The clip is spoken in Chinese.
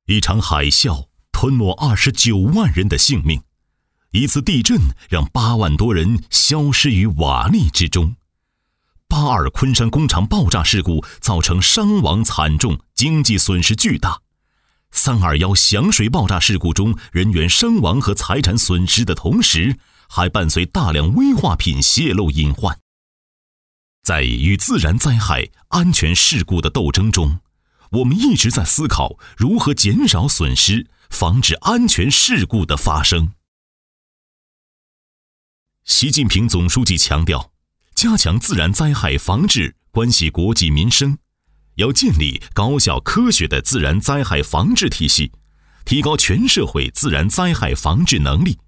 一场海啸吞没29万人的性命，一次地震让8万多人消失于瓦砾之中。82昆山工厂爆炸事故造成伤亡惨重，经济损失巨大。321响水爆炸事故中人员伤亡和财产损失的同时，还伴随大量危化品泄漏隐患。在与自然灾害、安全事故的斗争中，我们一直在思考如何减少损失，防止安全事故的发生。习近平总书记强调，加强自然灾害防治关系国计民生，要建立高效科学的自然灾害防治体系，提高全社会自然灾害防治能力，